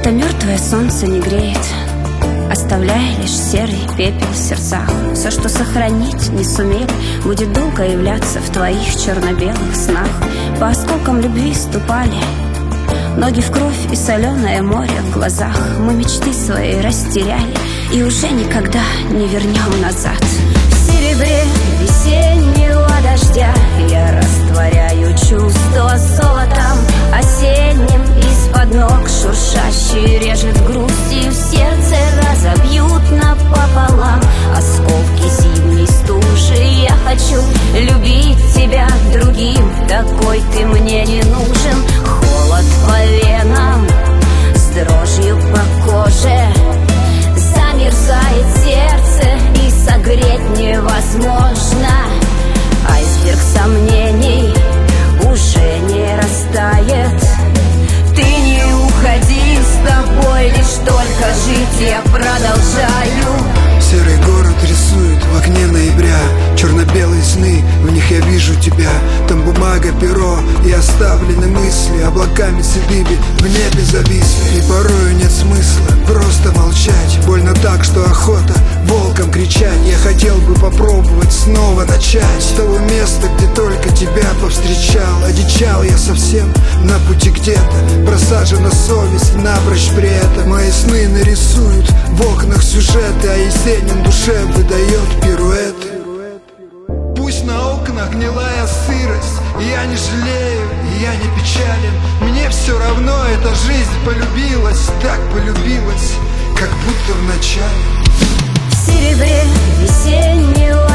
Это мертвое солнце не греет, оставляя лишь серый пепел в сердцах. Все, что сохранить не сумели, будет долго являться в твоих черно-белых снах. По осколкам любви ступали ноги в кровь и соленое море в глазах. Мы мечты свои растеряли и уже никогда не вернем назад. В серебре весеннего дождя я растворяю чувства золотом осенним. Из-под ног шуршащий режет грусть, и в сердце разобьют напополам осколки зимней стужи. Я хочу любить тебя другим, такой ты мне не нужен. Холод по венам, с дрожью по коже, замерзает сердце и согреть невозможно. Айсберг сомнений уже не растает. Ты не уходи, с тобой лишь только жить я продолжаю. Серый город рисует в окне ноября черно-белые сны, в них я вижу тебя. Там бумага, перо и оставлены мысли облаками седыми в небе зависли. И порою нет смысла просто молчать. Больно так, что охота волком кричать. Я хотел бы попробовать снова начать с того места, где только тебя повстречал. Одичал я совсем на пути где-то, просажена совесть напрочь при этом. Мои сны нарисуют в окнах сюжеты, а есенин душе выдает пируэты. Пусть на окнах гнилая сырость, я не жалею, я не печален. Мне все равно эта жизнь полюбилась, так полюбилась, как будто в начале. В серебре весеннего